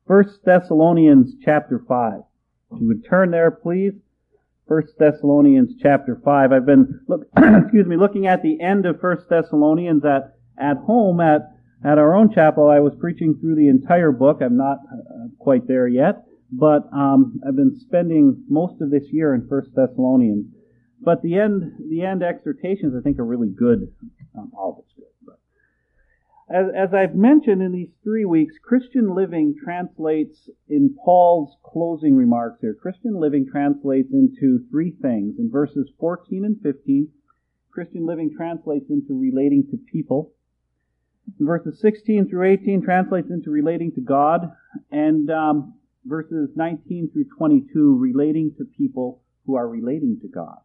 1 Thessalonians chapter 5. If you would turn there, please. 1 Thessalonians chapter 5. I've been looking at the end of 1 Thessalonians at home at our own chapel. I was preaching through the entire book. I'm not quite there yet, but I've been spending most of this year in 1 Thessalonians. But the end exhortations, I think, are really good. All of it's good. But as I've mentioned in these 3 weeks, Christian living translates, in Paul's closing remarks here, Christian living translates into 3 things. In verses 14 and 15, Christian living translates into relating to people. In verses 16 through 18 translates into relating to God. And verses 19 through 22, relating to people who are relating to God.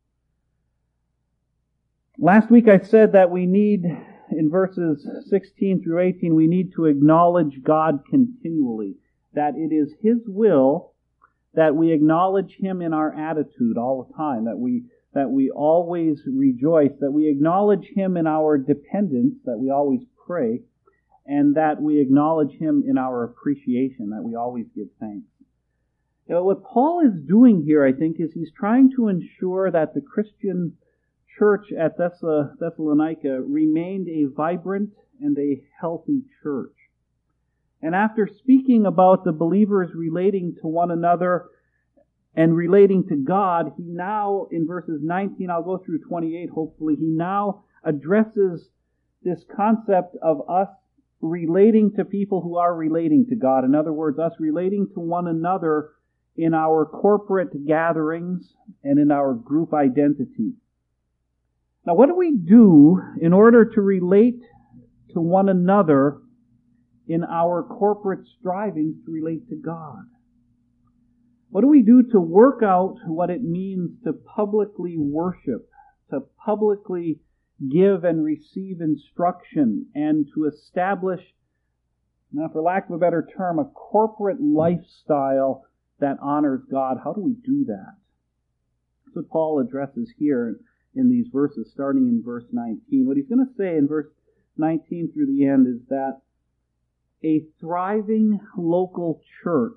Last week I said that we need, in verses 16 through 18, we need to acknowledge God continually. That it is His will that we acknowledge Him in our attitude all the time. That we always rejoice. That we acknowledge Him in our dependence. That we always pray. And that we acknowledge Him in our appreciation. That we always give thanks. You know, what Paul is doing here, I think, is he's trying to ensure that the Christian church at Thessalonica remained a vibrant and a healthy church. And after speaking about the believers relating to one another and relating to God, he now, in verses 19, I'll go through 28 hopefully, he now addresses this concept of us relating to people who are relating to God. In other words, us relating to one another in our corporate gatherings and in our group identity. Now, what do we do in order to relate to one another in our corporate strivings to relate to God? What do we do to work out what it means to publicly worship, to publicly give and receive instruction, and to establish, now for lack of a better term, a corporate lifestyle that honors God? How do we do that? That's what Paul addresses here in these verses, starting in verse 19. What he's going to say in verse 19 through the end is that a thriving local church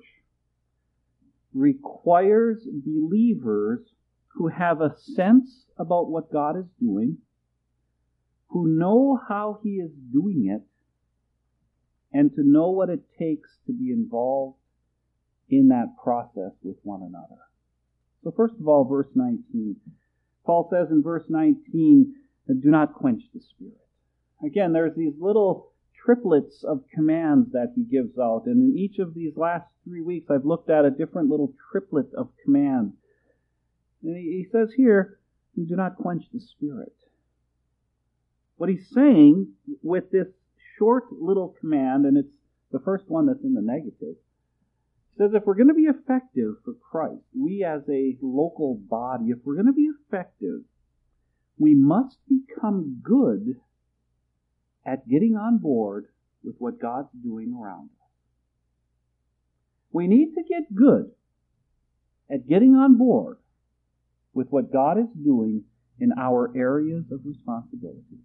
requires believers who have a sense about what God is doing, who know how He is doing it, and to know what it takes to be involved in that process with one another. So first of all, verse 19. Paul says in verse 19, do not quench the Spirit. Again, there's these little triplets of commands that he gives out. And in each of these last 3 weeks, I've looked at a different little triplet of commands. And he says here, do not quench the Spirit. What he's saying with this short little command, and it's the first one that's in the negative, says if we're going to be effective for Christ, we as a local body, if we're going to be effective, we must become good at getting on board with what God's doing around us. We need to get good at getting on board with what God is doing in our areas of responsibility.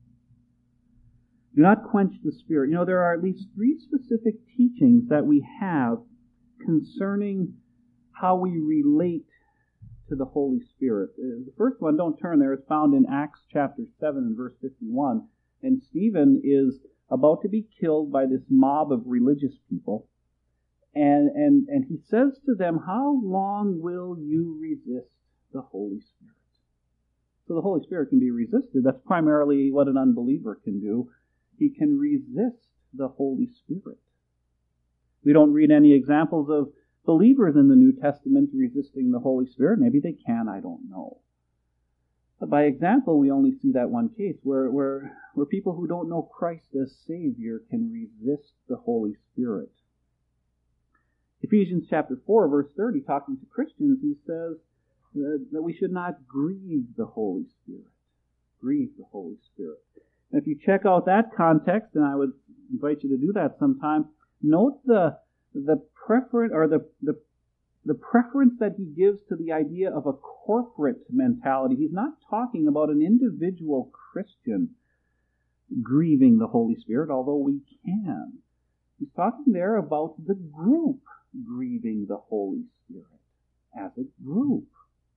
Do not quench the Spirit. You know, there are at least 3 specific teachings that we have concerning how we relate to the Holy Spirit. The first one, don't turn there, is found in Acts chapter 7 and verse 51. And Stephen is about to be killed by this mob of religious people. And he says to them, how long will you resist the Holy Spirit? So the Holy Spirit can be resisted. That's primarily what an unbeliever can do. He can resist the Holy Spirit. We don't read any examples of believers in the New Testament resisting the Holy Spirit. Maybe they can, I don't know. But by example, we only see that one case where people who don't know Christ as Savior can resist the Holy Spirit. Ephesians chapter 4, verse 30, talking to Christians, he says that we should not grieve the Holy Spirit. Grieve the Holy Spirit. And if you check out that context, and I would invite you to do that sometime, note the preference or the preference that he gives to the idea of a corporate mentality. He's not talking about an individual Christian grieving the Holy Spirit, although we can. He's talking there about the group grieving the Holy Spirit as a group.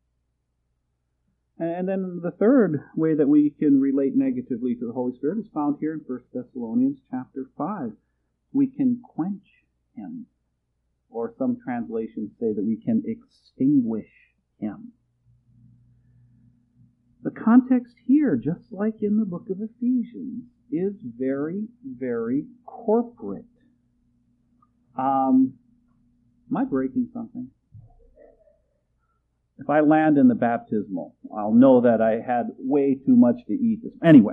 And then the third way that we can relate negatively to the Holy Spirit is found here in 1 Thessalonians chapter 5. We can quench him. Or some translations say that we can extinguish him. The context here, just like in the book of Ephesians, is very, very corporate. Am I breaking something? If I land in the baptismal, I'll know that I had way too much to eat. Anyway,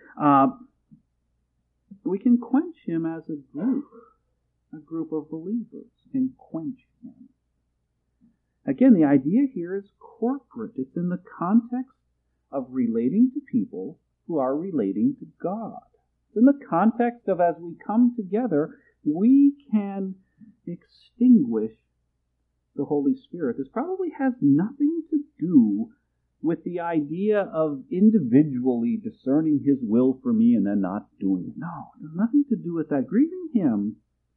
we can quench him as a group of believers can quench him. Again, the idea here is corporate. It's in the context of relating to people who are relating to God. It's in the context of as we come together, we can extinguish the Holy Spirit. This probably has nothing to do with the idea of individually discerning his will for me and then not doing it. No, it has nothing to do with that. Grieving him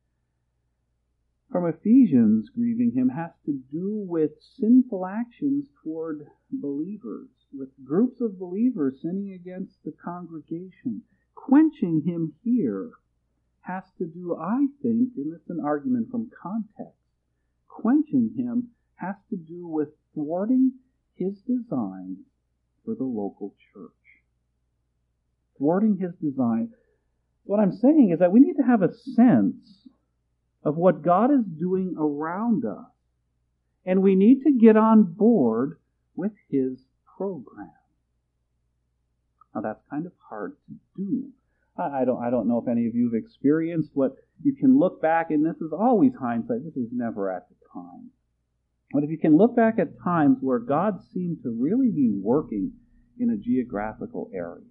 from Ephesians, grieving him has to do with sinful actions toward believers, with groups of believers sinning against the congregation. Quenching him here has to do, I think, and it's an argument from context, quenching him has to do with thwarting his design for the local church. Thwarting his design. What I'm saying is that we need to have a sense of what God is doing around us, and we need to get on board with his program. Now that's kind of hard to do. I don't know if any of you have experienced what you can look back, and this is always hindsight, this is never at the time. But if you can look back at times where God seemed to really be working in a geographical area,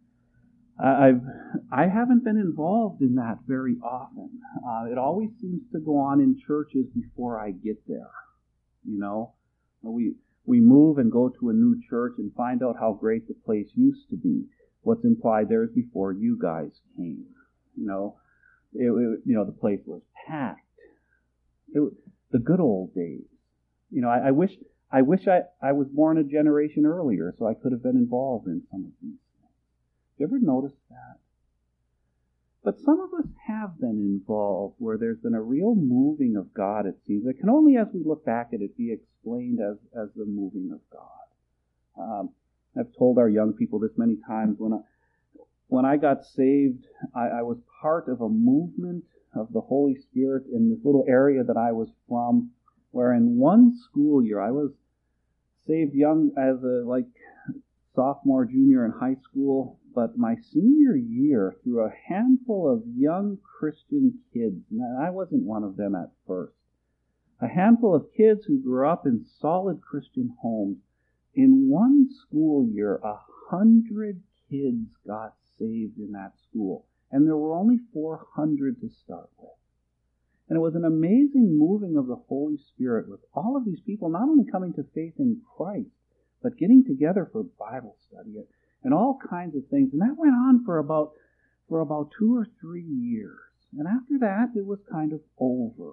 I haven't been involved in that very often. It always seems to go on in churches before I get there. You know, we move and go to a new church and find out how great the place used to be. What's implied there is before you guys came. You know, the place was packed. The good old days. You know, I wish I was born a generation earlier so I could have been involved in some of these things. You ever notice that? But some of us have been involved where there's been a real moving of God, it seems. It can only, as we look back at it, be explained as the moving of God. I've told our young people this many times. When I got saved, I was part of a movement of the Holy Spirit in this little area that I was from, where in one school year, I was saved young as a sophomore, junior in high school, but my senior year, through a handful of young Christian kids, and I wasn't one of them at first, a handful of kids who grew up in solid Christian homes, in one school year, 100 kids got saved in that school, and there were only 400 to start with. And it was an amazing moving of the Holy Spirit with all of these people not only coming to faith in Christ, but getting together for Bible study and all kinds of things. And that went on for about 2 or 3 years. And after that, it was kind of over.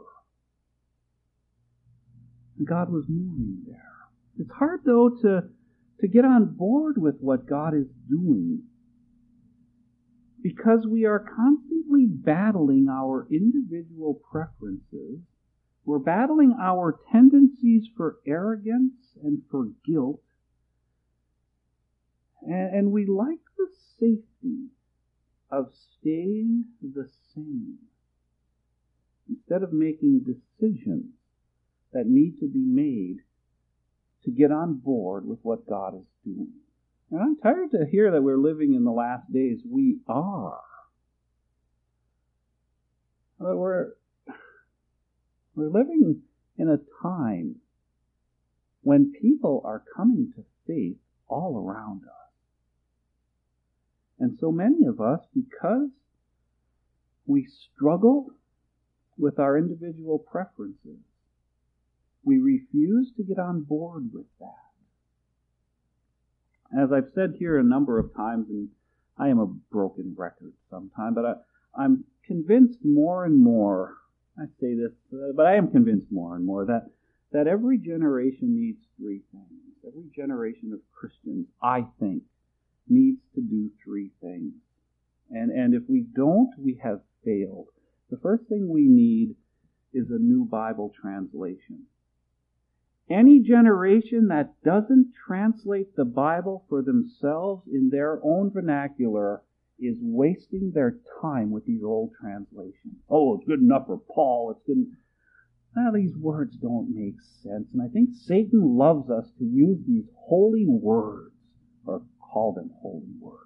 And God was moving there. It's hard, though, to get on board with what God is doing, because we are constantly battling our individual preferences. We're battling our tendencies for arrogance and for guilt. And we like the safety of staying the same instead of making decisions that need to be made to get on board with what God is doing. And I'm tired to hear that we're living in the last days. We are. We're living in a time when people are coming to faith all around us. And so many of us, because we struggle with our individual preferences, we refuse to get on board with that. As I've said here a number of times, and I am a broken record sometimes, but I'm convinced more and more, I say this, but I am convinced more and more that every generation needs three things. Every generation of Christians, I think, needs to do three things. And if we don't, we have failed. The first thing we need is a new Bible translation. Any generation that doesn't translate the Bible for themselves in their own vernacular is wasting their time with these old translations. Oh, it's good enough for Paul. It's good. Now, these words don't make sense. And I think Satan loves us to use these holy words, or call them holy words.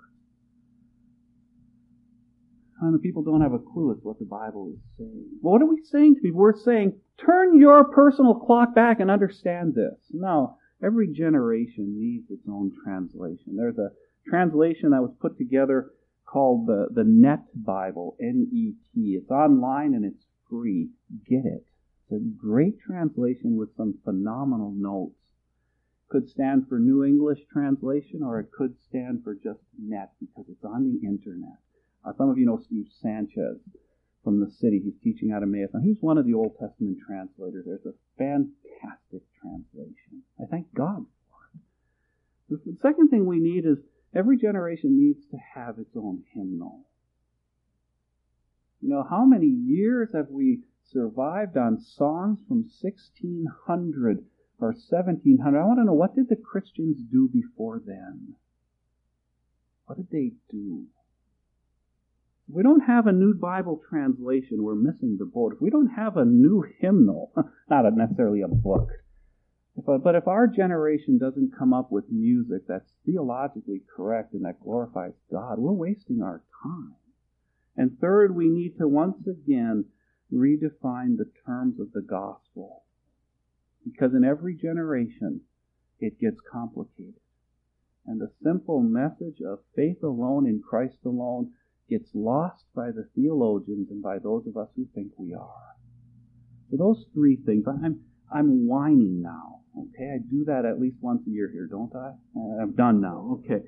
And the people don't have a clue as to what the Bible is saying. Well, what are we saying to people? We're saying, turn your personal clock back and understand this. No, every generation needs its own translation. There's a translation that was put together called the Net Bible, N-E-T. It's online and it's free. Get it. It's a great translation with some phenomenal notes. Could stand for New English Translation, or it could stand for just net because it's on the internet. Some of you know Steve Sanchez from the city. He's teaching out of Emmaus. Now, he's one of the Old Testament translators. There's a fantastic translation. I thank God for it. The second thing we need is every generation needs to have its own hymnal. You know, how many years have we survived on songs from 1600 or 1700? I want to know, what did the Christians do before then? What did they do? If we don't have a new Bible translation, we're missing the boat. If we don't have a new hymnal, not necessarily a book, but if our generation doesn't come up with music that's theologically correct and that glorifies God, we're wasting our time. And third, we need to once again redefine the terms of the gospel. Because in every generation, it gets complicated. And the simple message of faith alone in Christ alone gets lost by the theologians and by those of us who think we are. So those three things, I'm whining now, okay? I do that at least once a year here, don't I? I'm done now, okay.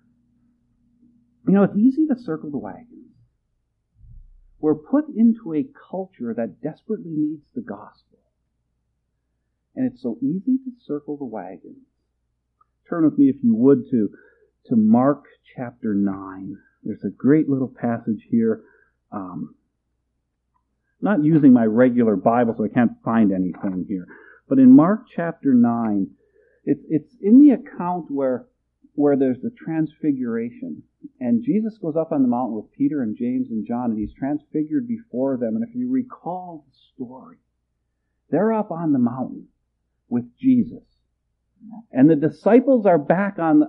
You know, it's easy to circle the wagons. We're put into a culture that desperately needs the gospel. And it's so easy to circle the wagons. Turn with me, if you would, to Mark chapter 9. There's a great little passage here. Not using my regular Bible, so I can't find anything here. But in Mark chapter 9, it's in the account where there's the transfiguration. And Jesus goes up on the mountain with Peter and James and John, and he's transfigured before them. And if you recall the story, they're up on the mountain with Jesus. And the disciples are back on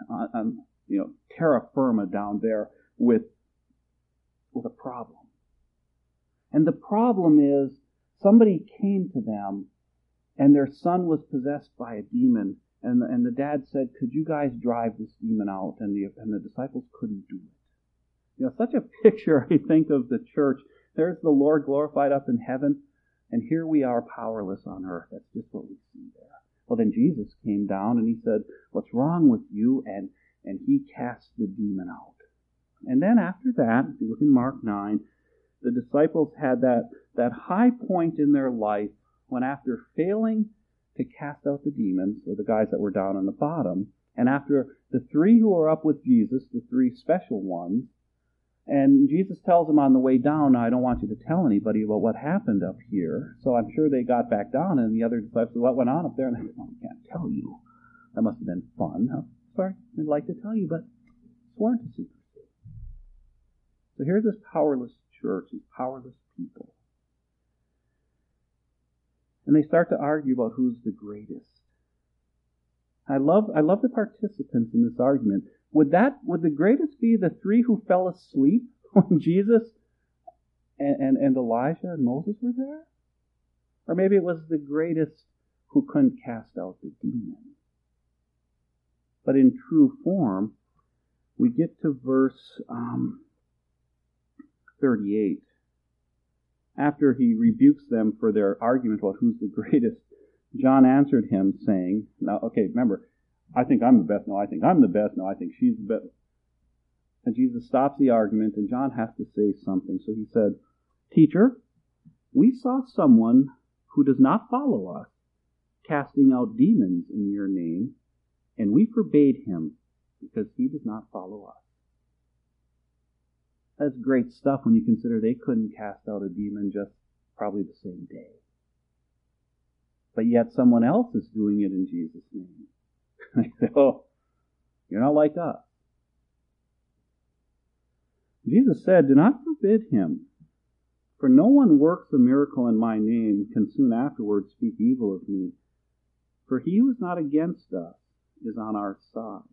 terra firma down there with a problem. And the problem is somebody came to them and their son was possessed by a demon. And the dad said, could you guys drive this demon out? And the disciples couldn't do it. You know, such a picture, I think, of the church. There's the Lord glorified up in heaven, and here we are powerless on earth. That's just what we see there. Well, then Jesus came down and he said, what's wrong with you? And he cast the demon out. And then after that, if you look in Mark 9, the disciples had that high point in their life when, after failing to cast out the demons, or the guys that were down on the bottom, and after the three who were up with Jesus, the three special ones, and Jesus tells them on the way down, I don't want you to tell anybody about what happened up here. So I'm sure they got back down, and the other disciples, what went on up there? And they said, I can't tell you. That must have been fun. Sorry, I'd like to tell you, but sworn to secrecy. So here's this powerless church, these powerless people. And they start to argue about who's the greatest. I love the participants in this argument. Would the greatest be the three who fell asleep when Jesus and Elijah and Moses were there? Or maybe it was the greatest who couldn't cast out the demon. But in true form, we get to verse 38. After he rebukes them for their argument about who's the greatest, John answered him, saying, now, okay, remember, I think I'm the best. No, I think I'm the best. No, I think she's the best. And Jesus stops the argument, and John has to say something. So he said, "Teacher, we saw someone who does not follow us casting out demons in your name, and we forbade him because he does not follow us." That's great stuff when you consider they couldn't cast out a demon just probably the same day. But yet someone else is doing it in Jesus' name. They say, "Oh, you're not like us." Jesus said, "Do not forbid him, for no one works a miracle in my name can soon afterwards speak evil of me. For he who is not against us is on our side."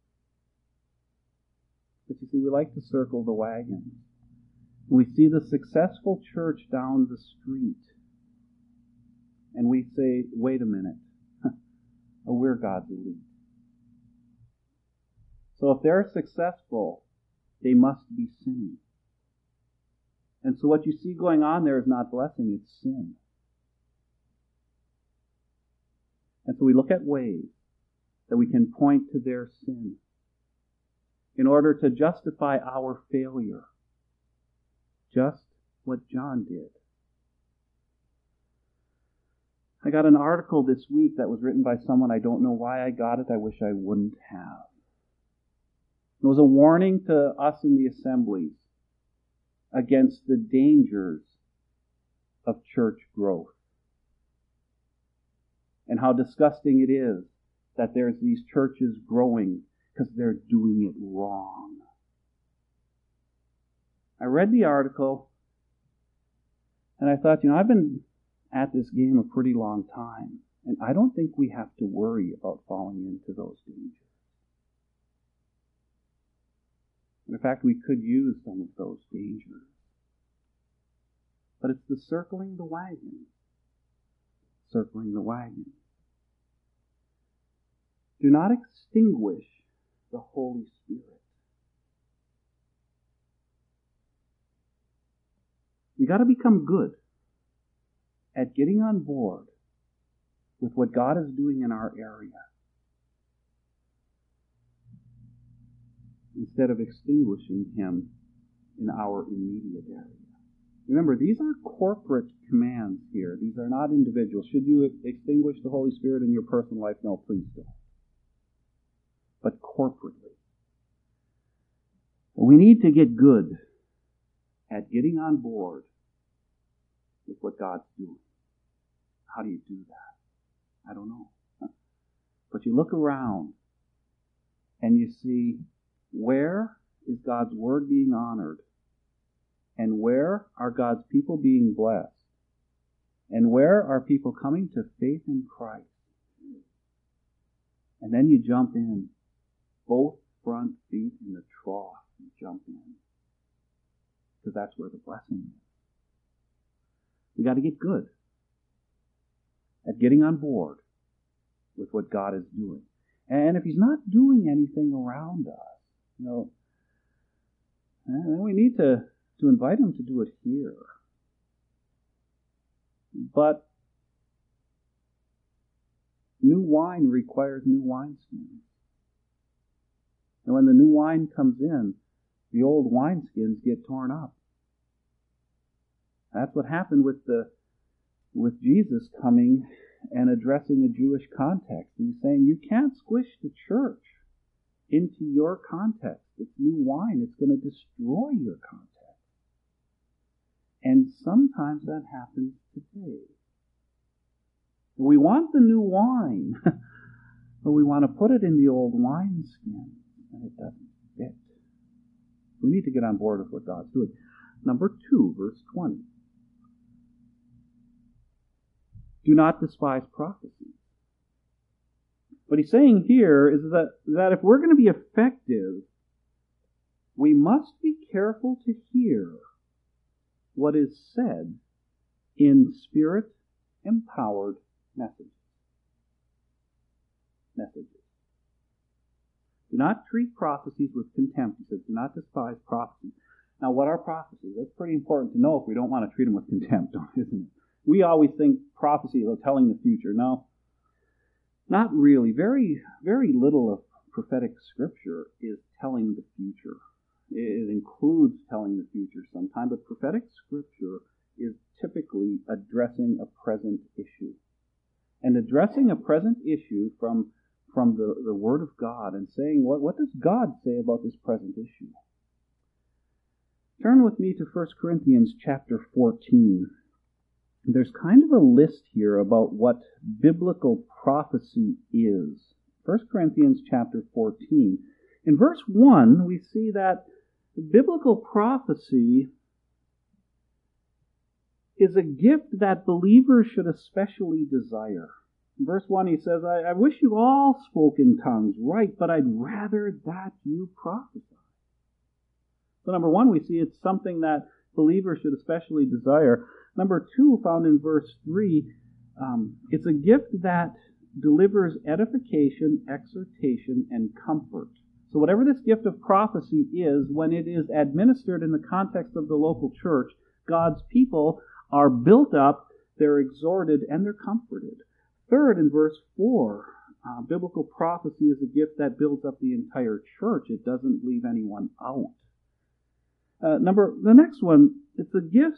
But you see, we like to circle the wagons. We see the successful church down the street, and we say, "Wait a minute, we're God's elite. So if they're successful, they must be sinning." And so what you see going on there is not blessing, it's sin. And so we look at ways that we can point to their sin in order to justify our failure. Just what John did. I got an article this week that was written by someone. I don't know why I got it. I wish I wouldn't have. It was a warning to us in the assemblies against the dangers of church growth. And how disgusting it is that there's these churches growing because they're doing it wrong. I read the article and I thought, I've been at this game a pretty long time, and I don't think we have to worry about falling into those dangers. In fact, we could use some of those dangers. But it's the circling the wagon. Circling the wagon. Do not extinguish the Holy Spirit. We got to become good at getting on board with what God is doing in our area, instead of extinguishing Him in our immediate area. Remember, these are corporate commands here. These are not individual. Should you extinguish the Holy Spirit in your personal life? No, please don't. But corporately. We need to get good at getting on board with what God's doing. How do you do that? I don't know. But you look around and you see, where is God's Word being honored? And where are God's people being blessed? And where are people coming to faith in Christ? And then you jump in, both front feet in the trough. You jump in. Because that's where the blessing is. We got to get good at getting on board with what God is doing. And if He's not doing anything around us, then we need to invite Him to do it here. But new wine requires new wineskins. And when the new wine comes in, the old wineskins get torn up. That's what happened with Jesus coming and addressing a Jewish context. He's saying, you can't squish the church into your context. It's new wine. It's going to destroy your context. And sometimes that happens today. We want the new wine, but we want to put it in the old wineskin, and it doesn't fit. We need to get on board with what God's doing. Number 2, verse 20. Do not despise prophecy. What he's saying here is that if we're going to be effective, we must be careful to hear what is said in Spirit-empowered messages. Do not treat prophecies with contempt. He says, do not despise prophecies. Now, what are prophecies? That's pretty important to know if we don't want to treat them with contempt, isn't it? We always think prophecy is telling the future. No, not really. Very, very little of prophetic scripture is telling the future. It includes telling the future sometime, but prophetic scripture is typically addressing a present issue. And addressing a present issue from the Word of God and saying, what does God say about this present issue? Turn with me to 1 Corinthians chapter 14. There's kind of a list here about what biblical prophecy is. 1 Corinthians chapter 14. In verse 1, we see that biblical prophecy is a gift that believers should especially desire. In verse 1 he says, I wish you all spoke in tongues, right, but I'd rather that you prophesy. So number 1, we see it's something that believers should especially desire. Number 2, found in verse 3, it's a gift that delivers edification, exhortation, and comfort. So whatever this gift of prophecy is, when it is administered in the context of the local church, God's people are built up, they're exhorted, and they're comforted. Third, in verse 4, biblical prophecy is a gift that builds up the entire church. It doesn't leave anyone out. The next one, it's a gift,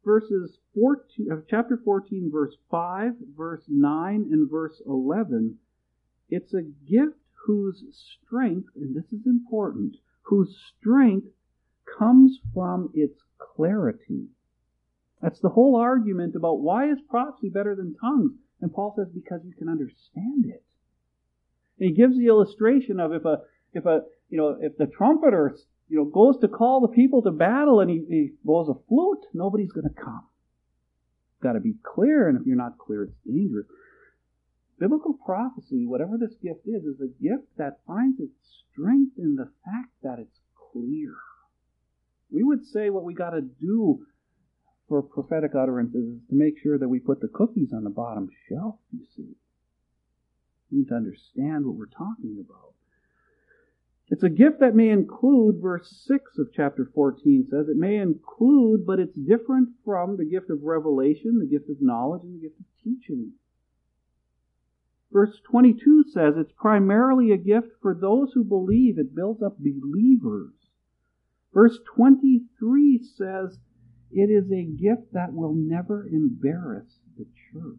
chapter 14, verse 5, verse 9, and verse 11. It's a gift whose strength, and this is important, whose strength comes from its clarity. That's the whole argument about why is prophecy better than tongues? And Paul says because you can understand it. And he gives the illustration of if the trumpeter goes to call the people to battle and he blows a flute, nobody's going to come. Got to be clear, and if you're not clear, it's dangerous. Biblical prophecy, whatever this gift is a gift that finds its strength in the fact that it's clear. We would say what we got to do for prophetic utterances is to make sure that we put the cookies on the bottom shelf, you see. We need to understand what we're talking about. It's a gift that may include, verse 6 of chapter 14 says, it may include, but it's different from the gift of revelation, the gift of knowledge, and the gift of teaching. Verse 22 says it's primarily a gift for those who believe. It builds up believers. Verse 23 says it is a gift that will never embarrass the church.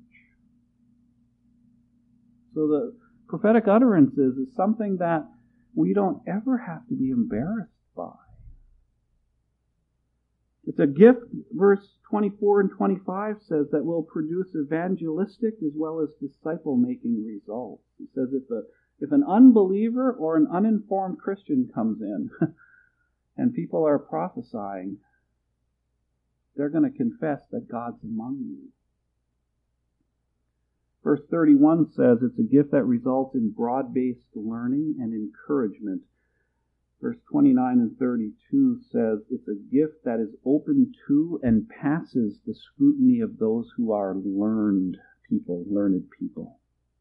So the prophetic utterances is something that we don't ever have to be embarrassed by. It's a gift, verse 24 and 25 says, that will produce evangelistic as well as disciple-making results. He says if an unbeliever or an uninformed Christian comes in and people are prophesying, they're going to confess that God's among you. Verse 31 says it's a gift that results in broad-based learning and encouragement. Verse 29 and 32 says it's a gift that is open to and passes the scrutiny of those who are learned people.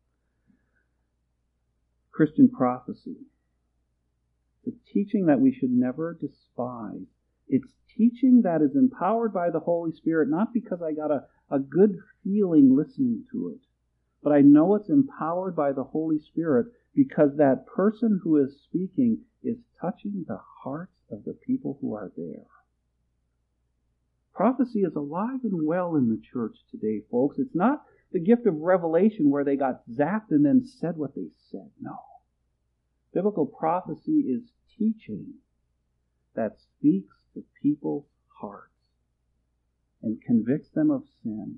Christian prophecy. It's a teaching that we should never despise. It's teaching that is empowered by the Holy Spirit, not because I got a good feeling listening to it, but I know it's empowered by the Holy Spirit because that person who is speaking is touching the hearts of the people who are there. Prophecy is alive and well in the church today, folks. It's not the gift of revelation where they got zapped and then said what they said. No. Biblical prophecy is teaching that speaks to people's hearts and convicts them of sin.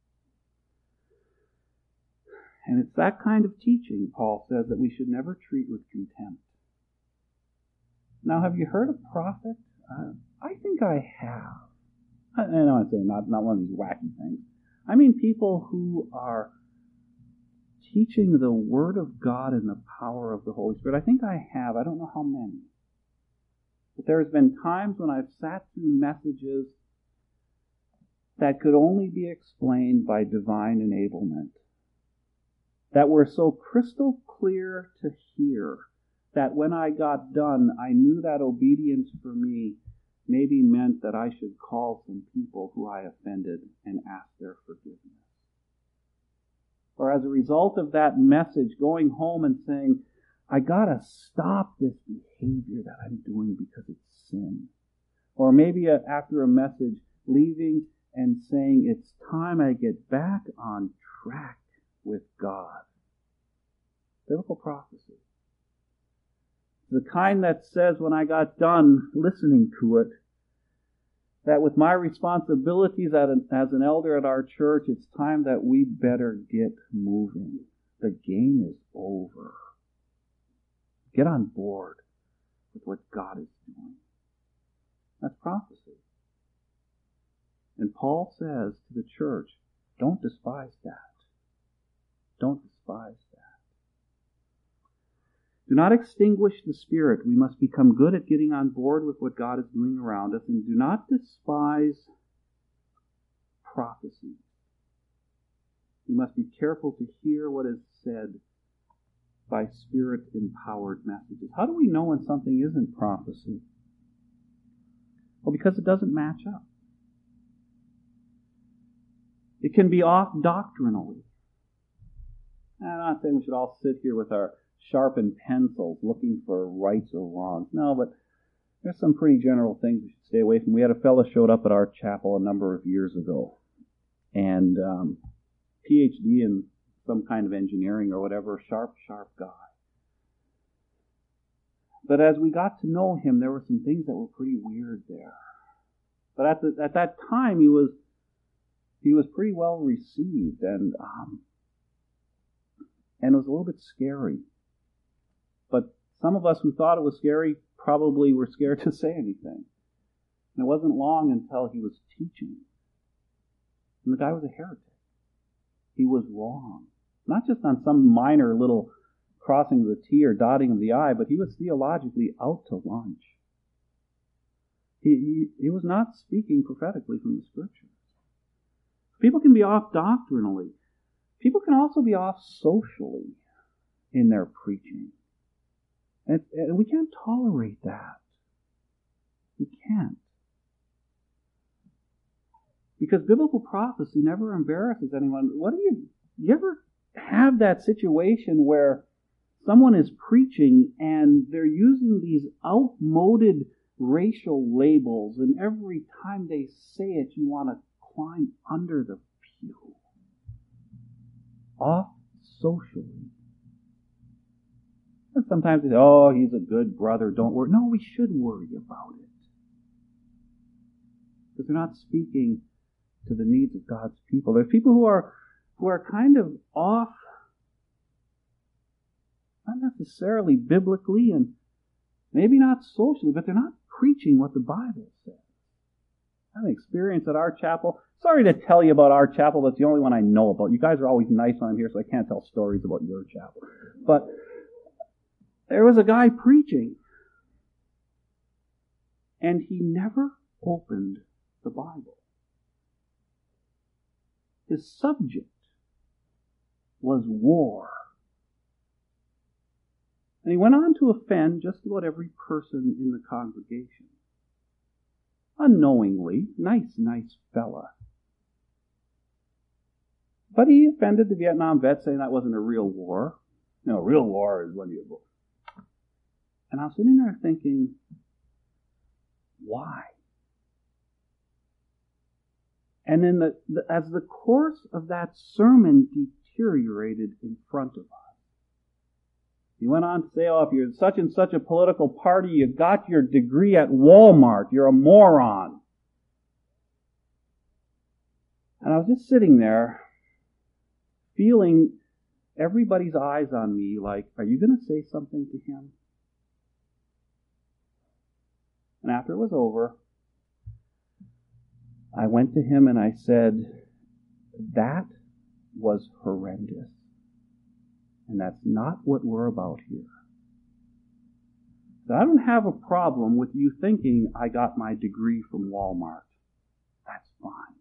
And it's that kind of teaching, Paul says, that we should never treat with contempt. Now, have you heard a prophet? I think I have. I know I'm saying not one of these wacky things. I mean people who are teaching the Word of God in the power of the Holy Spirit. I think I have. I don't know how many. But there's been times when I've sat through messages that could only be explained by divine enablement, that were so crystal clear to hear that when I got done, I knew that obedience for me maybe meant that I should call some people who I offended and ask their forgiveness. Or as a result of that message, going home and saying, I gotta stop this behavior that I'm doing because it's sin. Or maybe after a message, leaving and saying, it's time I get back on track with God. Biblical prophecy. The kind that says when I got done listening to it, that with my responsibilities as an elder at our church, it's time that we better get moving. The game is over. Get on board with what God is doing. That's prophecy. And Paul says to the church, don't despise that. Don't despise that. Do not extinguish the Spirit. We must become good at getting on board with what God is doing around us, and do not despise prophecy. We must be careful to hear what is said by Spirit-empowered messages. How do we know when something isn't prophecy? Well, because it doesn't match up. It can be off doctrinally. I'm not saying we should all sit here with our sharpened pencils looking for rights or wrongs. No, but there's some pretty general things we should stay away from. We had a fellow showed up at our chapel a number of years ago, and PhD in some kind of engineering or whatever, sharp guy. But as we got to know him, there were some things that were pretty weird there. But at that time, he was pretty well received, and it was a little bit scary. But some of us who thought it was scary probably were scared to say anything. And it wasn't long until he was teaching. And the guy was a heretic. He was wrong. Not just on some minor little crossing of the T or dotting of the I, but he was theologically out to lunch. He was not speaking prophetically from the Scriptures. People can be off doctrinally. People can also be off socially in their preaching. And we can't tolerate that. We can't. Because biblical prophecy never embarrasses anyone. You ever have that situation where someone is preaching and they're using these outmoded racial labels, and every time they say it, you want to climb under the pew? Off socially. And sometimes they say, oh, he's a good brother, don't worry. No, we should worry about it. Because they're not speaking to the needs of God's people. There are people who are kind of off, not necessarily biblically and maybe not socially, but they're not preaching what the Bible says. I have an experience at our chapel. Sorry to tell you about our chapel, that's the only one I know about. You guys are always nice when I'm here, so I can't tell stories about your chapel. But there was a guy preaching, and he never opened the Bible. His subject was war. And he went on to offend just about every person in the congregation. Unknowingly, nice fella. But he offended the Vietnam vets, saying that wasn't a real war. No, real war is when you go. And I was sitting there thinking, why? And then as the course of that sermon deteriorated in front of us, he went on to say, oh, if you're such and such a political party, you got your degree at Walmart, you're a moron. And I was just sitting there, feeling everybody's eyes on me like, are you going to say something to him? And after it was over, I went to him and I said, that was horrendous. And that's not what we're about here. So I don't have a problem with you thinking I got my degree from Walmart. That's fine.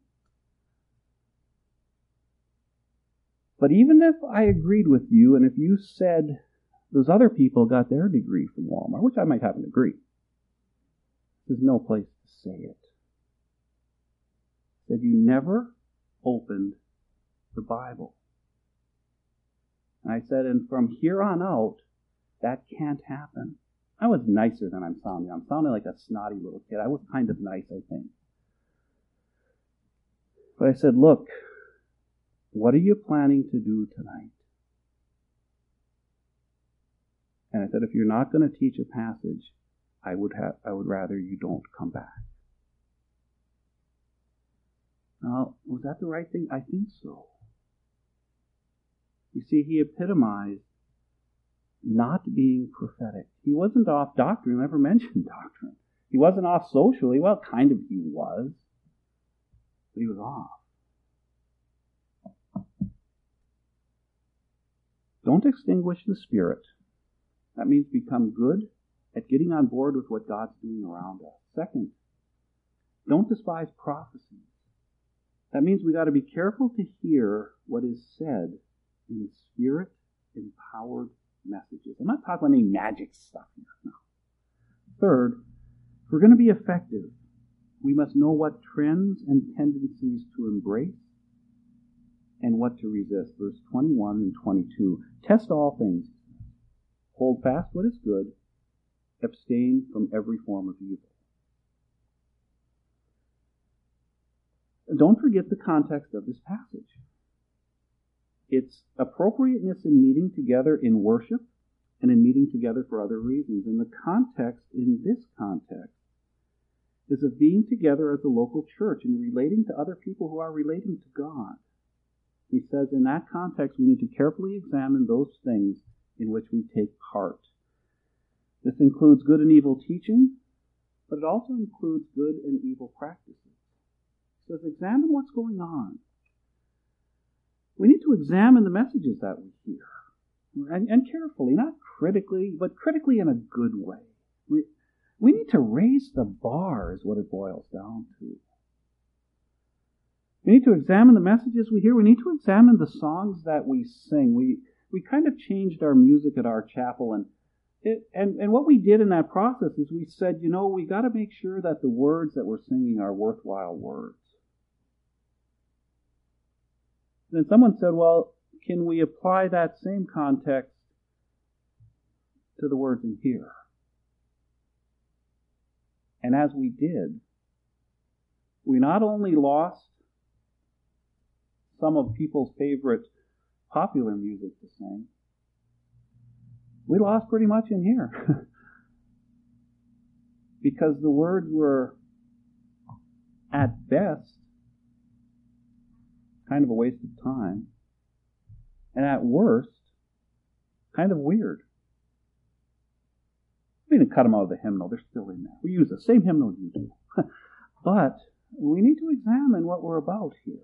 But even if I agreed with you, and if you said those other people got their degree from Walmart, which I might have an degree, there's no place to say it. That you never opened the Bible. And I said, and from here on out, That can't happen. I was nicer than I'm sounding. I'm sounding like a snotty little kid. I was kind of nice, I think. But I said, look, what are you planning to do tonight? And I said, if you're not going to teach a passage, I would rather you don't come back. Now, was that the right thing? I think so. You see, he epitomized not being prophetic. He wasn't off doctrine. He never mentioned doctrine. He wasn't off socially. Well, kind of he was. But he was off. Don't extinguish the Spirit. That means become good at getting on board with what God's doing around us. Second, don't despise prophecy. That means we got to be careful to hear what is said in Spirit-empowered messages. I'm not talking about any magic stuff here. No. Third, if we're going to be effective, we must know what trends and tendencies to embrace and what to resist. Verse 21 and 22. Test all things. Hold fast what is good. Abstain from every form of evil. Don't forget the context of this passage. Its appropriateness in meeting together in worship and in meeting together for other reasons. And the context in this context is of being together as a local church and relating to other people who are relating to God. He says in that context we need to carefully examine those things in which we take part. This includes good and evil teaching, but it also includes good and evil practices. He says, examine what's going on. We need to examine the messages that we hear. And carefully, not critically, but critically in a good way. We need to raise the bar is what it boils down to. We need to examine the messages we hear. We need to examine the songs that we sing. We kind of changed our music at our chapel, and what we did in that process is we said, we got to make sure that the words that we're singing are worthwhile words. And then someone said, well, can we apply that same context to the words in here? And as we did, we not only lost some of people's favorite popular music to sing, we lost pretty much in here. Because the words were, at best, kind of a waste of time, and at worst, kind of weird. We didn't cut them out of the hymnal. They're still in there. We use the same hymnal you do. But we need to examine what we're about here.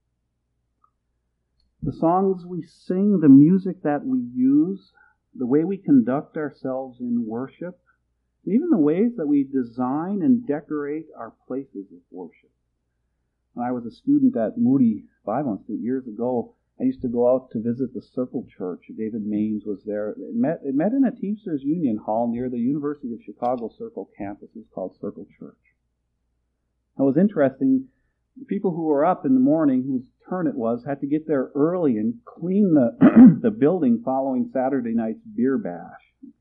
The songs we sing, the music that we use, the way we conduct ourselves in worship, and even the ways that we design and decorate our places of worship. When I was a student at Moody Bible Institute years ago, I used to go out to visit the Circle Church. David Maines was there. It met in a Teamsters Union Hall near the University of Chicago Circle campus. It was called Circle Church. It was interesting. The people who were up in the morning, whose turn it was, had to get there early and clean the building following Saturday night's beer bash.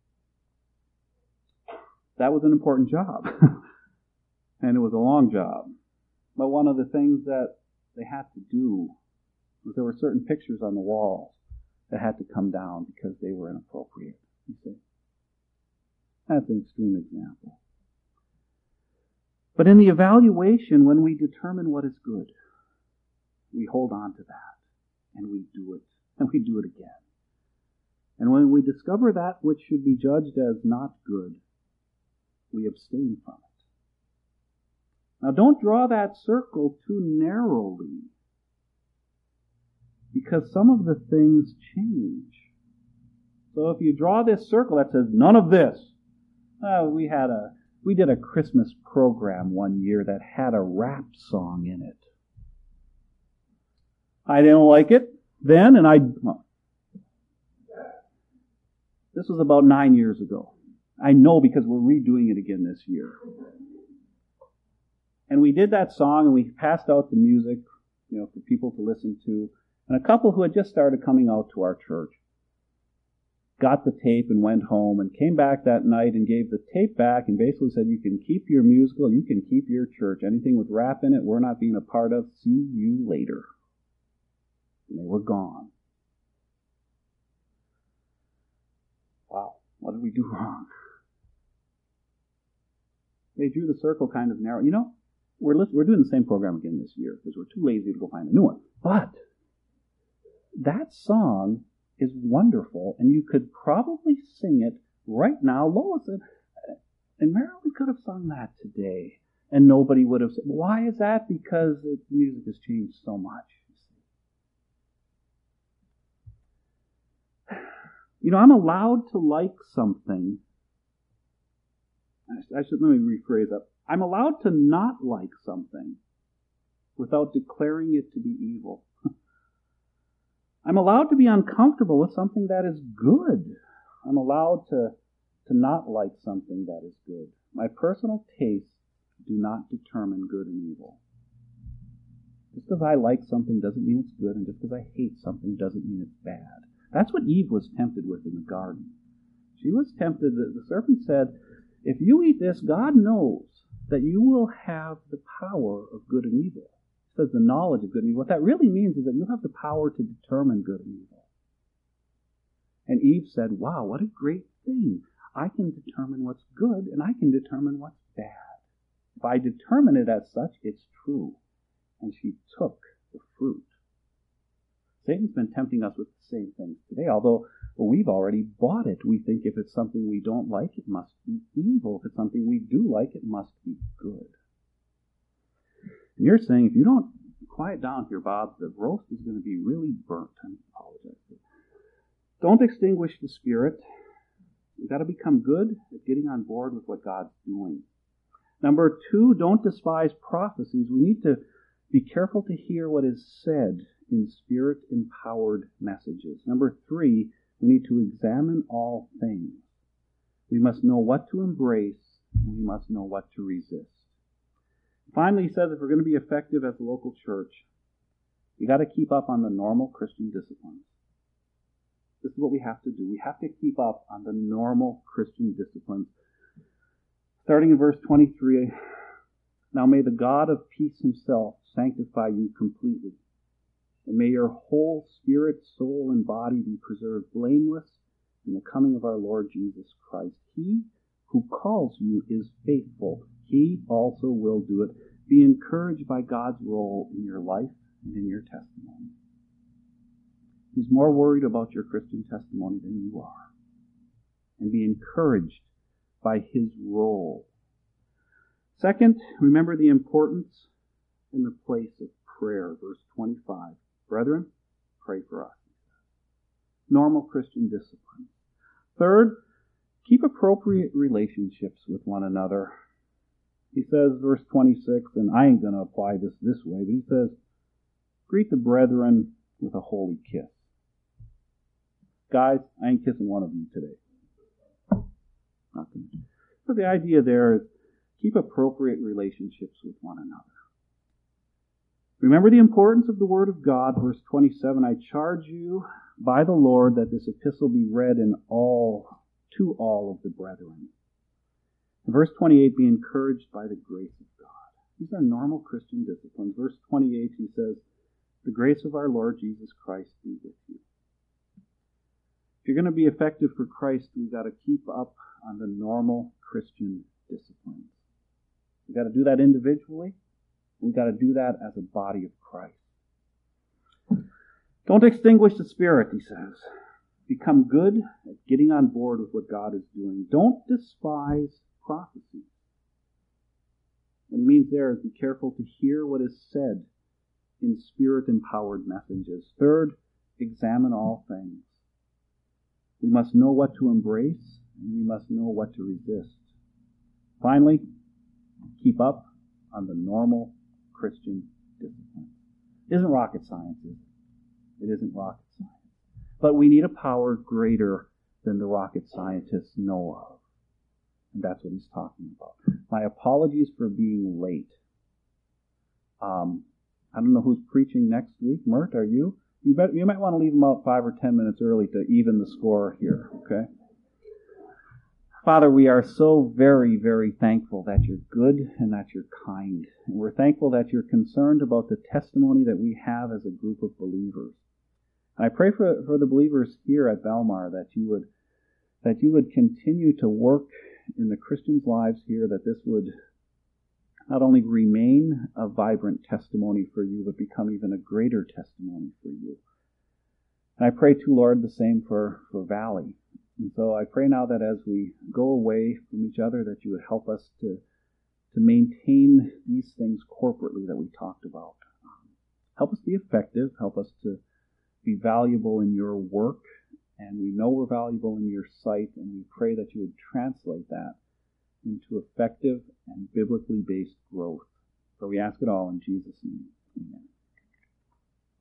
That was an important job. And it was a long job. But one of the things that they had to do was there were certain pictures on the walls that had to come down because they were inappropriate. You see? That's an extreme example. But in the evaluation, when we determine what is good, we hold on to that, and we do it, and we do it again. And when we discover that which should be judged as not good, we abstain from it. Now, don't draw that circle too narrowly, because some of the things change. So if you draw this circle that says, none of this, we did a Christmas program one year that had a rap song in it. I didn't like it then, and this was about 9 years ago. I know because we're redoing it again this year. And we did that song, and we passed out the music, for people to listen to. And a couple who had just started coming out to our church got the tape and went home and came back that night and gave the tape back and basically said, you can keep your musical, you can keep your church. Anything with rap in it, we're not being a part of. See you later. And they were gone. Wow, what did we do wrong? They drew the circle kind of narrow. You know, we're doing the same program again this year because we're too lazy to go find a new one. But that song is wonderful, and you could probably sing it right now. Lois and Marilyn could have sung that today, and nobody would have said, why is that? Because music has changed so much. You know, I'm allowed to like something. Let me rephrase that. I'm allowed to not like something without declaring it to be evil. I'm allowed to be uncomfortable with something that is good. I'm allowed to not like something that is good. My personal tastes do not determine good and evil. Just because I like something doesn't mean it's good, and just because I hate something doesn't mean it's bad. That's what Eve was tempted with in the garden. She was tempted, the serpent said, if you eat this, God knows that you will have the power of good and evil. It says the knowledge of good and evil. What that really means is that you have the power to determine good and evil. And Eve said, wow, what a great thing. I can determine what's good and I can determine what's bad. If I determine it as such, it's true. And she took the fruit. Satan's been tempting us with the same things today, although we've already bought it. We think if it's something we don't like, it must be evil. If it's something we do like, it must be good. And you're saying, if you don't quiet down here, Bob, the roast is going to be really burnt. I apologize. Don't extinguish the spirit. You've got to become good at getting on board with what God's doing. Number 2, don't despise prophecies. We need to be careful to hear what is said in Spirit-empowered messages. Number 3, we need to examine all things. We must know what to embrace, and we must know what to resist. Finally, he says if we're going to be effective as a local church, you got to keep up on the normal Christian disciplines. This is what we have to do. We have to keep up on the normal Christian disciplines. Starting in verse 23, now may the God of peace himself sanctify you completely, and may your whole spirit, soul, and body be preserved blameless in the coming of our Lord Jesus Christ. He who calls you is faithful. He also will do it. Be encouraged by God's role in your life and in your testimony. He's more worried about your Christian testimony than you are. And be encouraged by his role. Second, remember the importance and the place of prayer. Verse 25. Brethren, pray for us. Normal Christian discipline. Third, keep appropriate relationships with one another. He says, verse 26, and I ain't going to apply this way, but he says, greet the brethren with a holy kiss. Guys, I ain't kissing one of you today. Nothing. So the idea there is keep appropriate relationships with one another. Remember the importance of the Word of God. Verse 27, I charge you by the Lord that this epistle be read to all of the brethren. In verse 28, be encouraged by the grace of God. These are normal Christian disciplines. Verse 28, he says, the grace of our Lord Jesus Christ be with you. If you're going to be effective for Christ, we've got to keep up on the normal Christian disciplines. We've got to do that individually. We've got to do that as a body of Christ. Don't extinguish the Spirit, he says. Become good at getting on board with what God is doing. Don't despise prophecy. What he means there is be careful to hear what is said in Spirit-empowered messages. Third, examine all things. We must know what to embrace, and we must know what to resist. Finally, keep up on the normal Christian discipline. It isn't rocket science, is it? It isn't rocket science. But we need a power greater than the rocket scientists know of. And that's what he's talking about. My apologies for being late. I don't know who's preaching next week. Mert, are you? You might want to leave them out 5 or 10 minutes early to even the score here. Okay. Father, we are so very, very thankful that you're good and that you're kind. And we're thankful that you're concerned about the testimony that we have as a group of believers. And I pray for the believers here at Belmar that you would continue to work in the Christians' lives here, that this would not only remain a vibrant testimony for you, but become even a greater testimony for you. And I pray too, Lord, the same for Valley. And so I pray now that as we go away from each other, that you would help us to maintain these things corporately that we talked about. Help us be effective. Help us to be valuable in your work. And we know we're valuable in your sight, and we pray that you would translate that into effective and biblically based growth. For we ask it all in Jesus' name. Amen.